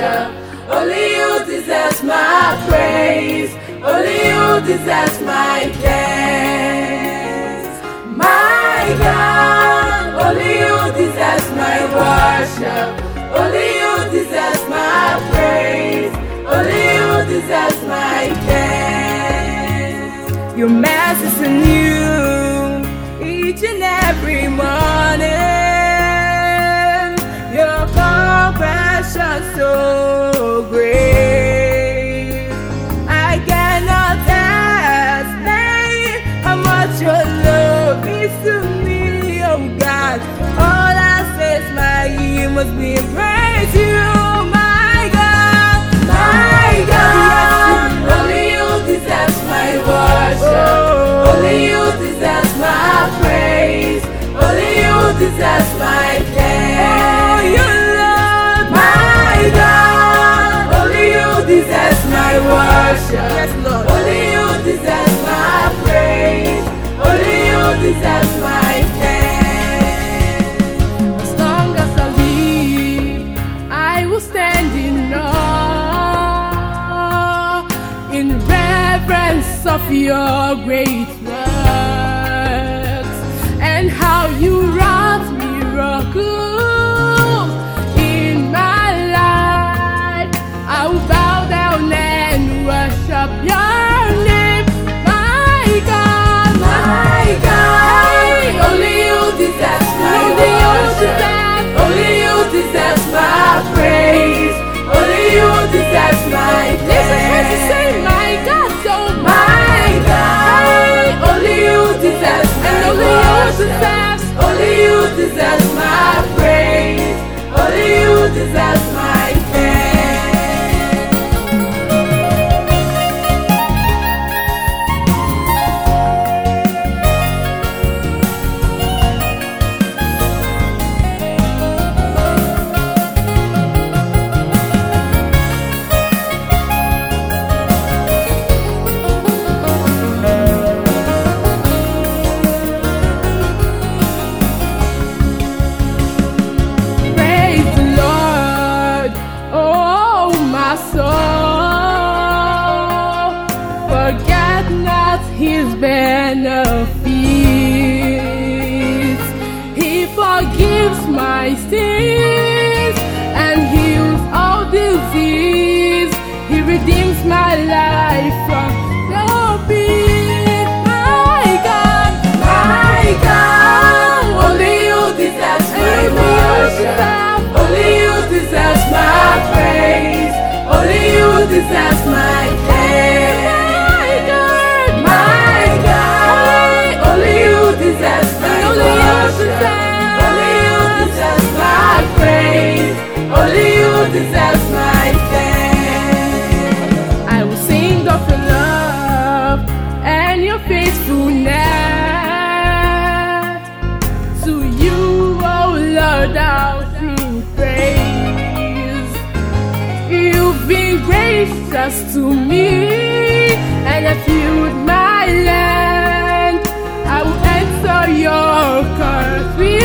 worship. Only you deserve my praise. Only you deserve my thanks. My God, only you deserve my worship. Only you deserve my praise. Only you deserve my thanks. Your mercies are new each and every morning. Your compassion so great. I cannot explain how much your love is to me, oh God. All I say is my ear must be praise you, my God, my God. Only you deserve my worship. Only you deserve my praise. Only you deserve my thanks. Oh, you Lord, my God. Only you deserve my worship. Yes, Lord. Only you deserve my praise. Only you deserve my thanks. As long as I live, I will stand in awe, in reverence of your great works, and how you wrought miracles in my life. I will bow down and worship your name, my God, my God. Only you deserve my worship. Only you deserve my praise. Only you deserve my thanks. My God, so my God. Only you deserve my worship. Only you deserve my praise. Only you deserve my thanks. Forget not his benefits. He forgives my sins and heals all disease. He redeems my life from the pit. My God, my God. Only you deserve my worship. Only you deserve my praise. Only you deserve my thanks. My God, only you deserve my worship. Only you deserve my praise. Only you deserve my thanks. I will sing of your love and your faithfulness. To you, oh Lord, I'll sing praise. You've been gracious to me, and I filled my land. I will answer your curse with